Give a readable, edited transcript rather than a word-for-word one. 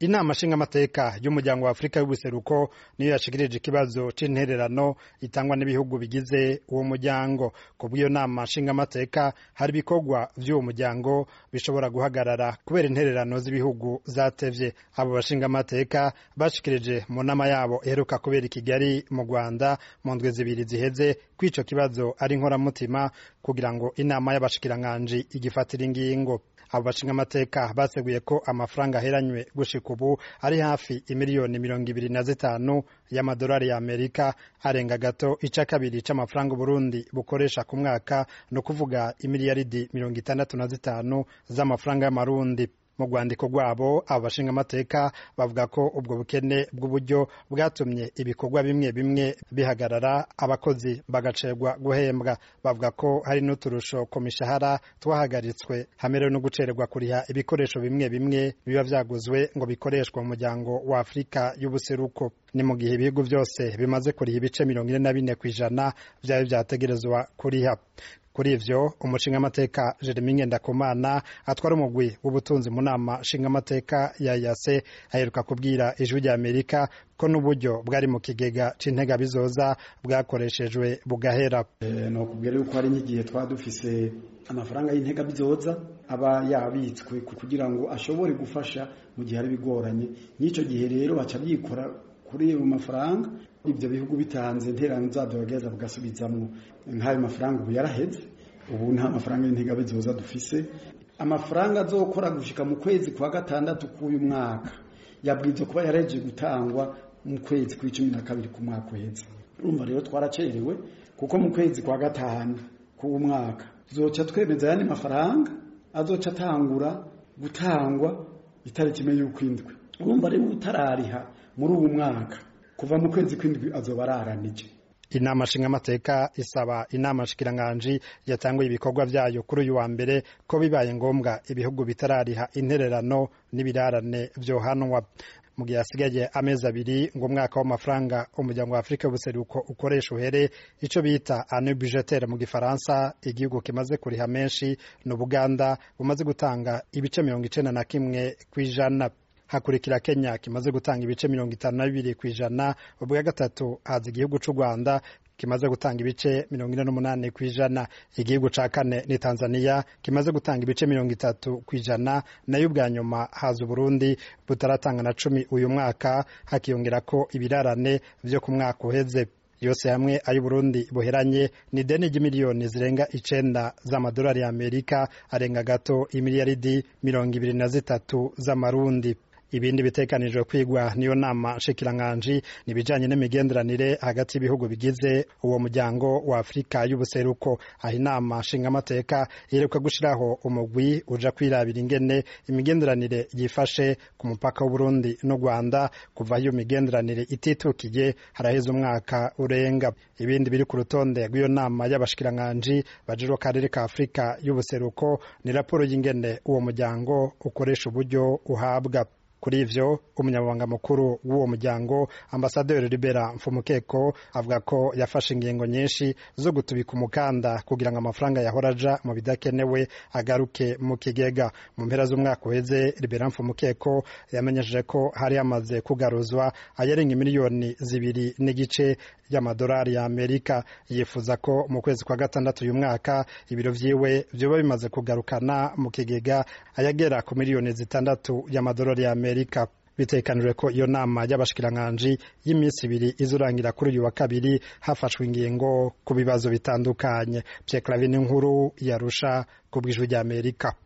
Inama nshingamateka y'umuryango wa Afrika y'ubuseruko niyo yashikirije ikibazo c'intererano itangwa n'ibihugu bigize uwo muryango. Kubw'iyo nama nshingamateka hari ibikorwa vy'uwo muryango bishobora guhagarara kubera intererano z'ibihugu zatevye. Abo bashingamateka bashikirije mu nama yabo iheruka kubera i Kigali mu Rwanda mu ndwi zibiri ziheze kw'ico kibazo ari nkoramutima kugira ngo inama y'abashikiranganji igifatira ingingo. Abo bashingamateka baseguye ko amafaranga aheranywe gushika ubu ari hafi imiliyoni 25 y'amadolari ya Amerika, arenga gato ica kabiri c'amafaranga Burundi bukoresha ku mwaka, no kuvuga imiliyaridi 65 z'amafaranga y'amarundi. Mu rwandiko rwabo abo bashingamateka bavuga ko ubwo bukene bw'uburyo bwatumye ibikorwa bimwe bimwe bihagarara, abakozi bagacerwa guhembwa. Bavuga ko hari n'uturusho ku mishahara twahagaritswe, hamwe no gucererwa kuriha ibikoresho bimwe bimwe biba vyaguzwe ngo bikoreshwa mu muryango wa Afrika y'ubuseruko. Ni mu gihe ibihugu vyose bimaze kuriha ibice 44% vyayo vyategerezwa kuriha. Kuri ivyo umushingamateka Jeremy Ngendakumana atwara umugwi w'ubutunzi mu nama nshingamateka ya EAC aheruka kubwira Ijwi rya Amerika ko n'uburyo bwari mu kigega c'intega bizoza bwakoreshejwe bugahera. No kubwira yuko hari nk'igihe twadufise amafaranga y'intega bizoza aba yabitswe kugira ngo ashobore gufasha mu gihe ari bigoranye. N'ico gihe rero baca byikora kuri ayo mafaranga, ibyo bihugu bitanze interano zabyo bageza bugasubizamwo. Nk'ayo mafaranga ubu yaraheze, ubu nta mafaranga y'intega bizoza dufise. Amafaranga azokora gushika mu kwezi kwa gatandatu k'uyu mwaka yabwirizwa kuba yareje gutangwa mu kwezi kwa 12 ku mwaka uheze. Urumva rero twaracerewe kuko mu kwezi kwa gatanu k'uyu mwaka tuzoca twemeza yani mafaranga azoca atangura gutangwa itariki imwe y'ukwindwi. Urumva rero utarariha muri ubu mwaka kuva mu kwezi kw'indwi azoba araranije. Inama nshingamateka isaba inama nshikiranganji yatanguye ibikorwa vyayo kuri uyu wa mbere ko bibaye ngombwa ibihugu bitarariha intererano n'ibirarane vyohanwa. Mu gihe hasigaye amezi abiri ngo umwaka w'amafaranga umuryango wa Afrika y'ubuseruko ukoresha uhere, ico bita année budgétaire mu gifaransa, igihugu kimaze kuriha menshi n'Ubuganda bumaze gutanga ibice 91%. Hakurikira Kenya kimaze gutanga ibice 52%, ubwa gatatu haza igihugu c'u Rwanda kimaze gutanga ibice 48%. Igihugu ca kane ni Tanzania kimaze gutanga ibice 30%, nayo ubwa nyuma haza Burundi butaratanga na 10 uyu mwaka, hakiyongera ko ibirarane vyo ku mwaka uheze. Yose hamwe ayo Burundi buheranye ni deni y'imiliyoni zirenga 9 z'amadolari ya Amerika, arenga gato imiliyaridi 23 z'amarundi. Ibindi bitekanijwe kwigwa niyo nama nshikiranganji nibijanye n'imigenderanire hagati y'ibihugu bigize uwo muryango wa Afrika y'ubuseruko. Aho inama nshingamateka iheruka gushiraho umugwi uja kwirabira ingene imigenderanire yifashe ku mupaka w'Uburundi n'u Rwanda kuva iyo migenderanire ititukiye haraheze umwaka urenga. Ibindi biri ku rutonde rw'iyo nama y'abashikiranganji bajiro karere ka Afrika y'ubuseruko ni raporo y'ingene uwo muryango ukoresha uburyo uhabwa. Kuri ivyo umunyamabanga mukuru w'uwo muryango Ambasaderi Libera Mfumukeko avuga ko yafashe ingingo nyinshi zo gutubika umukanda kugira ngo amafaranga yahoraja mu bidakenewe agaruke mu kigega. Mu mpera z'umwaka uheze Libera Mfumukeko yamenyesheje ko hari amaze kugaruzwa ayarenga miliyoni 2.5 y'amadolari ya Amerika. Yifuza ko mu kwezi kwa gatandatu uyu mwaka ibiro vyiwe vyoba bimaze kugarukana mu kigega ayagera ku miliyoni 6 y'amadolari ya Amerika. Bitekanijwe ko iyo nama y'abashikiranganji y'imisi 2 izurangira kuri uyu wa kabiri hafashwe ingingo ku bibazo bitandukanye. Pierre Clavin Nkuru yarusha ku bw'Ijwi rya Amerika.